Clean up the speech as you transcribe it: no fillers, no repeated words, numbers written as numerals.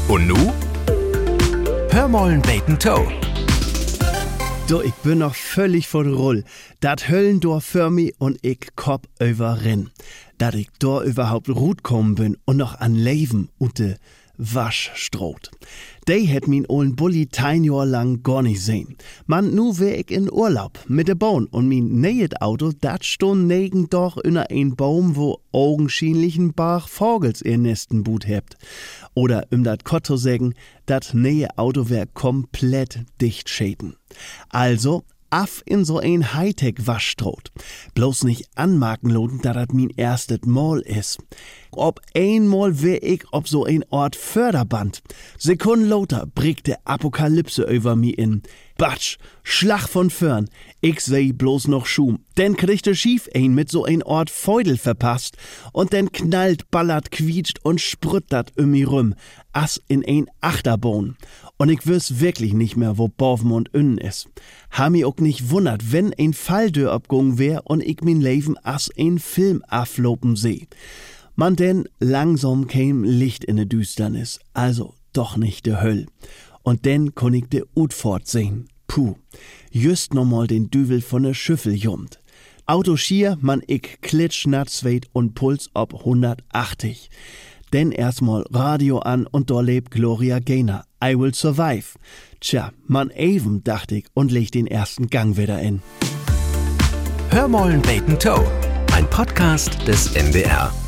Und nu? Hör mollen beten Toe. Du, ich bin noch völlig von Rull. Dat Höllendorf für mich und ich kopp überrenn. Dat ich da überhaupt gut kommen bin und noch an Leben und de Wasch stroht. Die hätt min ollen Bulli 10 Jahr lang gar nicht sehen. Man, nu wär ich in Urlaub mit de Bahn und min neues Auto, dat stund negen doch inner ein Baum, wo augenscheinlich ein Bach Vogels ihr Nesten Boot hebt. Oder dat Kotto sägen, dat neue Auto wär komplett dicht schäden. Also, af in so ein Hightech-Waschstrot. Bloß nicht anmarken lohnt, da dat min erstes Mal is. Ob einmal wär ich ob so ein Ort Förderband. Sekunden lauter bricht der Apokalypse über mi in. Batsch, Schlag von Förn. Ich seh bloß noch Schum. Denn kriegt der Schief ein mit so ein Ort Feudel verpasst. Und denn knallt, ballert, quietscht und sprüttert mi rum. As in ein Achterbahn. Und ich wüs wirklich nicht mehr, wo Boven und Innen is. Ha mi auch nicht wundert, wenn ein Falldür abgegangen wär und ich min Leben as ein Film aflopen seh. Man denn langsam käm Licht in de Düsternis, also doch nicht de Höll. Und denn konn ich de Utfort sehen. Puh, just nochmal den Düvel von der Schüffel jummt. Auto schier, man ich klitschnatzweit und Puls ob 180. Denn erstmal Radio an und da lebt Gloria Gaynor, I Will Survive. Tja, man even, dachte ich und leg den ersten Gang wieder in. Hör mollen beten Toe. Ein Podcast des NDR.